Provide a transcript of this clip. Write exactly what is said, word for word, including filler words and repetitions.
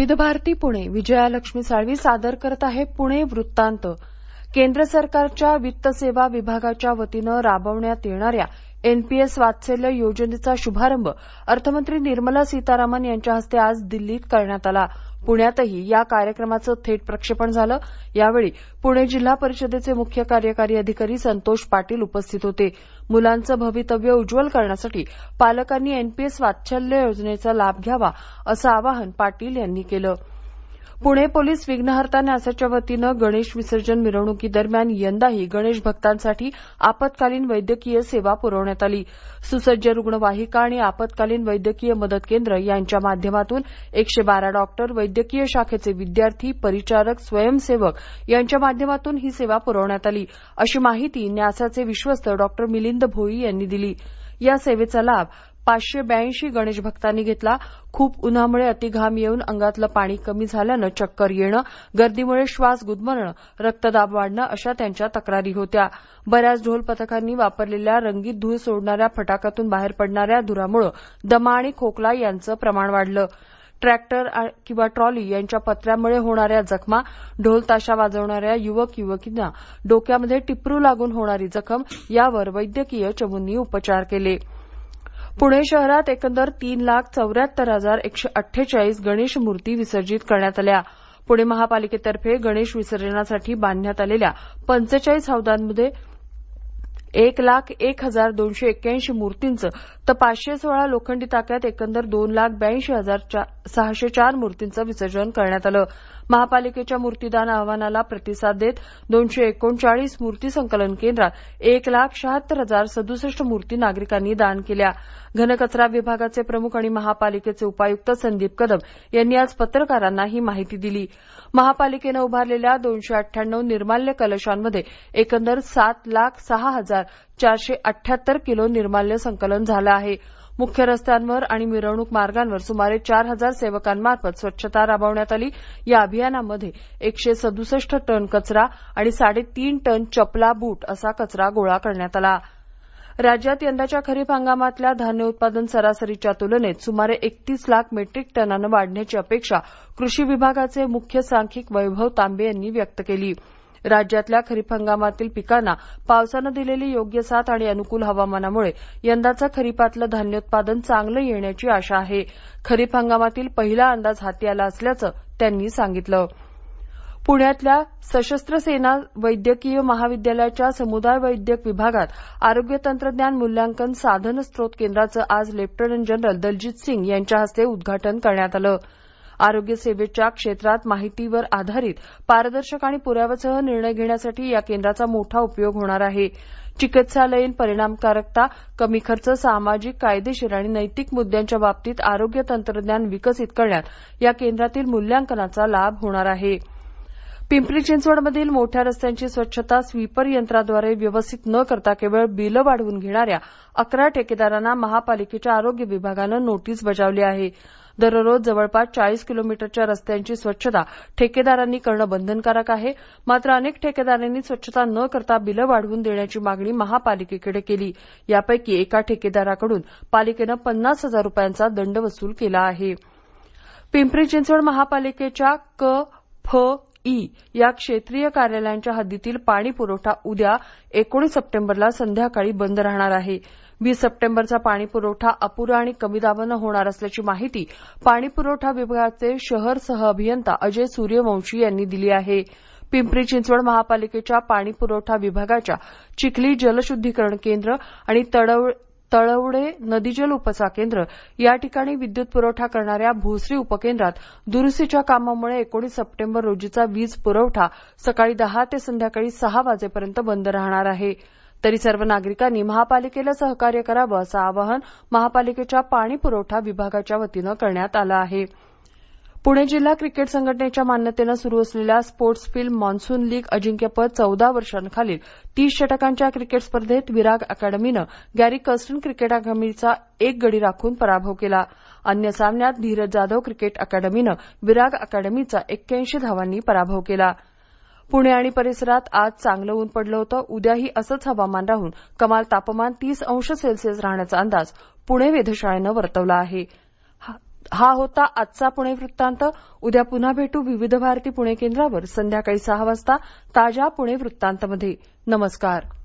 विविध भारती पुणे विजयालक्ष्मी साळवी सादर करत आहे पुणे वृत्तांत. केंद्र सरकारच्या वित्त सेवा विभागाच्या वतीनं राबवण्यात येणाऱ्या एनपीएस वात्सल्य योजनेचा शुभारंभ अर्थमंत्री निर्मला सीतारामन यांच्या हस्ते आज दिल्लीत करण्यात आला. पुण्यातही या कार्यक्रमाचं थेट प्रक्षेपण झालं. यावेळी पुणे जिल्हा परिषदेचे मुख्य कार्यकारी अधिकारी संतोष पाटील उपस्थित होते. मुलांचं भवितव्य उज्ज्वल करण्यासाठी पालकांनी एनपीएस वात्सल्य योजनेचा लाभ घ्यावा असं आवाहन पाटील यांनी केलं. पुणे पोलीस विघ्नहर्ता न्यासाच्या वतीनं गणेश विसर्जन मिरवणुकीदरम्यान यंदाही गणेश भक्तांसाठी आपत्कालीन वैद्यकीय सेवा पुरवण्यात आली. सुसज्ज रुग्णवाहिका आणि आपत्कालीन वैद्यकीय मदत केंद्र यांच्या माध्यमातून एकशे बारा डॉक्टर, वैद्यकीय शाखेचे विद्यार्थी, परिचारक, स्वयंसेवक यांच्या माध्यमातून ही सेवा पुरवण्यात आली, अशी माहिती न्यासाचे विश्वस्त डॉक्टर मिलिंद भोई यांनी दिली. या सेवेचा लाभ पाचशे ब्याऐंशी गणेश भक्तांनी घेतला. खूप उन्हामुळे अतिघाम येऊन अंगातलं पाणी कमी झाल्यानं चक्कर येणं, गर्दीमुळे श्वास गुदमरणं, रक्तदाब वाढणं अशा त्यांच्या तक्रारी होत्या. बऱ्याच ढोल पथकांनी वापरलेल्या रंगीत धूळ सोडणाऱ्या फटाक्यातून बाहेर पडणाऱ्या धुरामुळे दमा आणि खोकला यांचं प्रमाण वाढलं. ट्रॅक्टर किंवा ट्रॉली यांच्या पत्र्यामुळे होणाऱ्या जखमा, ढोल ताशा वाजवणाऱ्या युवक युवतींना डोक्यामध्ये टिपरू लागून होणारी जखम यावर वैद्यकीय चमूंनी उपचार केले. पुणे शहरात एकंदर तीन लाख चौऱ्याहत्तर हजार एकशे अठ्ठेचाळीस गणेश मूर्ती विसर्जित करण्यात आल्या. पुणे महापालिकेतर्फे गणेश विसर्जनासाठी बांधण्यात आलेल्या पंचेचाळीस हौदांमध्ये एक लाख एक हजार दोनशे एक्क्याऐंशी मूर्तींचं तर पाचशे सोळा लोखंडी ताक्यात एकंदर दोन लाख ब्याऐंशी हजार सहाशे चार मूर्तींचं विसर्जन करण्यात आलं. महापालिकेच्या मूर्तीदान आवाहनाला प्रतिसाद देत दोनशे एकोणचाळीस मूर्ती संकलन केंद्रात एक लाख शहात्तर हजार सदुसष्ट मूर्ती नागरिकांनी दान केल्या. घनकचरा विभागाचे प्रमुख आणि महापालिकेचे उपायुक्त संदीप कदम यांनी आज पत्रकारांना ही माहिती दिली. महापालिकेनं उभारलेल्या दोनशे अठ्ठ्याण्णव निर्माल्य कलशांमध्ये एकंदर सात लाख सहा हजार चारशे अठ्ठ्याहत्तर किलो निर्माल्य संकलन झालं आहे. मुख्य रस्त्यांवर आणि मिरवणूक मार्गांवर सुमारे चार हजार सेवकांमार्फत स्वच्छता राबवण्यात आली. या अभियानामध्ये एकशे सदुसष्ट टन कचरा आणि साडेतीन टन चपला, बूट असा कचरा गोळा करण्यात आला. राज्यात यंदाच्या खरीप हंगामातल्या धान्य उत्पादन सरासरीच्या तुलनेत सुमारे एकतीस लाख मेट्रिक टनानं वाढण्याची अपेक्षा कृषी विभागाचे मुख्य सांख्यिक वैभव तांबे यांनी व्यक्त केली. राज्यातल्या खरीप हंगामातील पिकांना पावसानं दिलेली योग्य साथ आणि अनुकूल हवामानामुळे यंदाचं खरीपातलं धान्योत्पादन चांगलं येण्याची आशा आहे. खरीप हंगामातील पहिला अंदाज हाती आला असल्याचं त्यांनी सांगितलं. पुण्यातल्या सशस्त्र सेना वैद्यकीय महाविद्यालयाच्या समुदाय वैद्यक विभागात आरोग्य तंत्रज्ञान मूल्यांकन साधन स्त्रोत केंद्राचं आज लेफ्टनंट जनरल दलजीत सिंग यांच्या हस्ते उद्घाटन करण्यात आलं. आरोग्य सेवेच्या क्षेत्रात माहितीवर आधारित पारदर्शक आणि पुराव्यासह निर्णय घेण्यासाठी या केंद्राचा मोठा उपयोग होणार आहे. चिकित्सालयीन परिणामकारकता, कमी खर्च, सामाजिक, कायदेशीर आणि नैतिक मुद्द्यांच्या बाबतीत आरोग्य तंत्रज्ञान विकसित करण्यात या केंद्रातील मूल्यांकनाचा लाभ होणार आहे. पिंपरी चिंचवडमधील मोठ्या रस्त्यांची स्वच्छता स्वीपर यंत्राद्वारे व्यवस्थित न करता केवळ बिलं वाढवून घेणाऱ्या अकरा ठेकेदारांना महापालिकेच्या आरोग्य विभागानं नोटीस बजावली आहे. दररोज जवळपास चाळीस किलोमीटरच्या रस्त्यांची स्वच्छता ठेकेदारांनी करणं बंधनकारक आहे. मात्र अनेक ठेकेदारांनी स्वच्छता न करता बिलं वाढवून देण्याची मागणी महापालिकेकडे केली. यापैकी एका ठेकेदाराकडून पालिकेनं पन्नास हजार रुपयांचा दंड वसूल केला आहे. पिंपरी चिंचवड महापालिकेच्या क, फ, ई या क्षेत्रीय कार्यालयांच्या हद्दीतील पाणी पुरवठा उद्या एकोणीस सप्टेंबरला संध्याकाळी बंद राहणार आहे. वीस सप्टेंबरचा पाणी पुरवठा अपुरा आणि कमी दाबानं होणार असल्याची माहिती पाणी पुरवठा विभागाचे शहर सह अभियंता अजय सूर्यवंशी यांनी दिली आहे. पिंपरी चिंचवड महापालिकेच्या पाणी पुरवठा विभागाच्या चिखली जलशुद्धीकरण केंद्र आणि तडव तळवडे नदीजल उपसा केंद्र या ठिकाणी विद्युत पुरवठा करणाऱ्या भोसरी उपकेंद्रात दुरुस्तीच्या कामामुळे एकोणीस सप्टेंबर रोजीचा वीज पुरवठा सकाळी दहा ते संध्याकाळी सहा वाजेपर्यंत बंद राहणार आहे. तरी सर्व नागरिकांनी महापालिकेला सहकार्य करावं असं आवाहन महापालिकेच्या पाणी पुरवठा विभागाच्या वतीनं करण्यात आलं आहे. पुणे जिल्हा क्रिकेट संघटनेच्या मान्यतेनं सुरू असलेल्या स्पोर्ट्स फिल्म मॉन्सून लीग अजिंक्यपद चौदा वर्षांखालील तीस षटकांच्या क्रिकेट स्पर्धेत विराग अकॅडमीनं गॅरी कर्स्टन क्रिकेट अकादमीचा एक गडी राखून पराभव केला. अन्य सामन्यात धीरज जाधव क्रिकेट अकॅडमीनं विराग अकॅडमीचा एक्क्याऐंशी धावांनी पराभव केला. पुणे आणि परिसरात आज चांगलं ऊन पडलं होतं. उद्याही असंच हवामान राहून कमाल तापमान तीस अंश सेल्सिअस राहण्याचा अंदाज पुणे वेधशाळेनं वर्तवला आहे. हा होता आजचा पुणे वृत्तांत. उद्या पुन्हा भेटू विविध भारती पुणे केंद्रावर संध्याकाळी सहा वाजता ताज्या पुणे वृत्तांतमध्ये. नमस्कार.